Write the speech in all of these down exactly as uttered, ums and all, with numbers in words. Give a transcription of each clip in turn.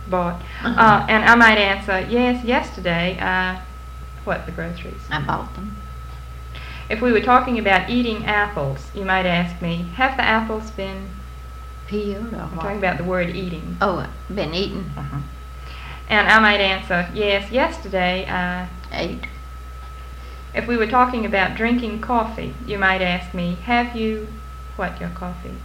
bought. Uh-huh. Uh, and I might answer, yes, yesterday I, what, the groceries? I bought them. If we were talking about eating apples, you might ask me, have the apples been, Peeled or I'm what? talking about the word eating. Oh, been eaten. Uh-huh. And I might answer, yes, yesterday I, Ate. if we were talking about drinking coffee, you might ask me, have you, what, your coffee?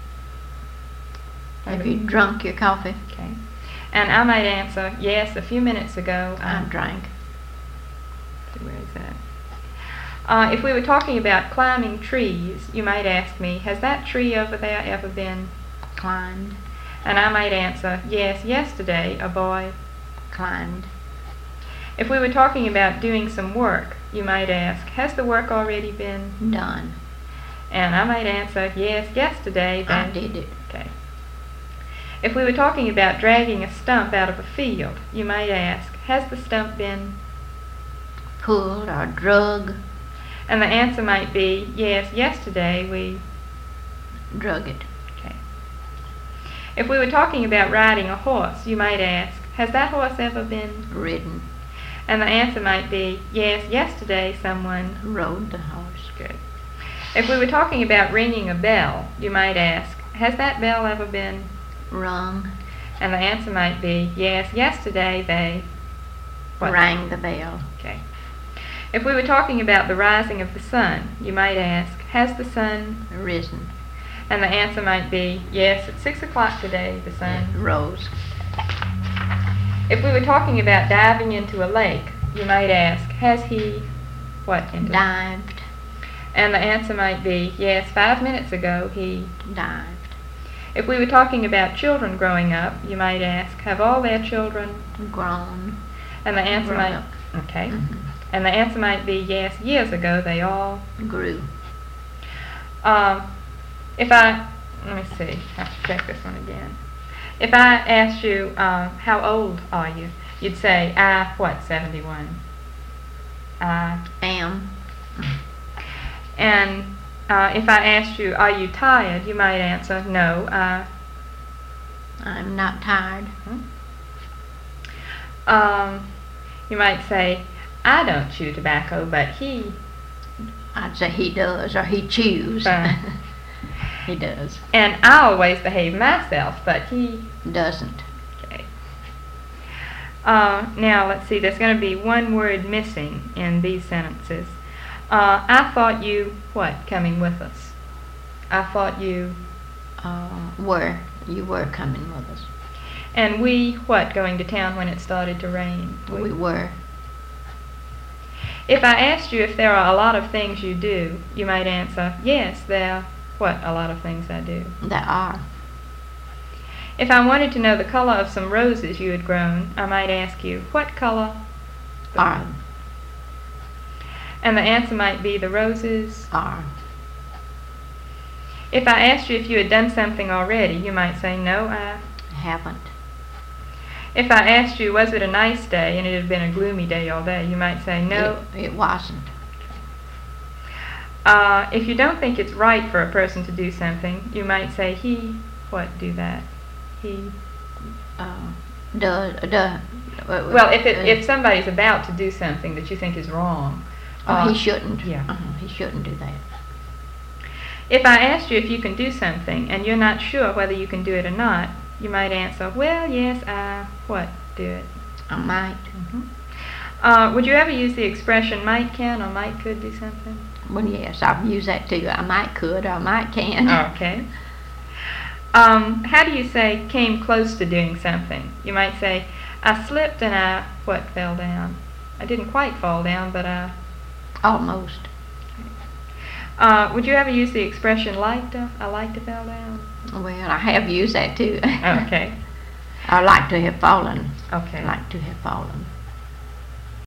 Have you drunk your coffee? Okay. And I might answer, yes, a few minutes ago I I drank. Where is that? Uh, if we were talking about climbing trees, you might ask me, has that tree over there ever been? Climbed. And I might answer, yes, yesterday a boy. Climbed. If we were talking about doing some work, you might ask, has the work already been? Done. And I might answer, yes, yesterday I they. did it. Okay. If we were talking about dragging a stump out of a field, you might ask, has the stump been? Pulled or drug. And the answer might be, yes, yesterday we. Drug it. Okay. If we were talking about riding a horse, you might ask, has that horse ever been? Ridden. And the answer might be, yes, yesterday someone. Rode the horse. Good. If we were talking about ringing a bell, you might ask, has that bell ever been? Rung. And the answer might be, yes, yesterday they. What? Rang the bell. Okay. If we were talking about the rising of the sun, you might ask, has the sun? Risen. And the answer might be, yes, at six o'clock today the sun. Rose. If we were talking about diving into a lake, you might ask, has he, what, into Dived. And the answer might be, yes, five minutes ago he. Dived. If we were talking about children growing up, you might ask, have all their children? Grown. And the answer Grown might. up. Okay. Mhm. And the answer might be, yes, years ago they all. Grew. Um, if I, let me see, I have to check this one again. If I asked you, um, how old are you? You'd say, I, what, seventy-one? I. Am. And uh, if I asked you, are you tired? You might answer, no, I. I'm not tired. Um, you might say, I don't chew tobacco, but he. I'd say he does, or he chews. Fine. He does. And I always behave myself, but he. Doesn't. Okay. Uh, now, let's see, there's going to be one word missing in these sentences. Uh, I thought you, what, coming with us? I thought you. Uh, were. You were coming with us. And we, what, going to town when it started to rain? We were. If I asked you if there are a lot of things you do, you might answer, yes, there are, what, a lot of things I do. There are. If I wanted to know the color of some roses you had grown, I might ask you, what color? Are. And the answer might be the roses. Are. If I asked you if you had done something already, you might say, no, I. Haven't. If I asked you, was it a nice day, and it had been a gloomy day all day, you might say, no. It, it wasn't. Uh, if you don't think it's right for a person to do something, you might say, he, what, do that? He. Uh, does. Does. Well, if it, if somebody's about to do something that you think is wrong. Oh, uh, he shouldn't. Yeah. Uh-huh, he shouldn't do that. If I asked you if you can do something, and you're not sure whether you can do it or not, you might answer, well, yes, I, what, do it. I might. Mm-hmm. Uh, would you ever use the expression might can or might could do something? Well, yes, I've used that too. I might could or I might can. Okay. Um, how do you say came close to doing something? You might say, I slipped and I, what, fell down. I didn't quite fall down, but I. Almost. Uh, would you ever use the expression like to? I like to fell down. Well, I have used that too. Okay. I like to have fallen. Okay. Like to have fallen.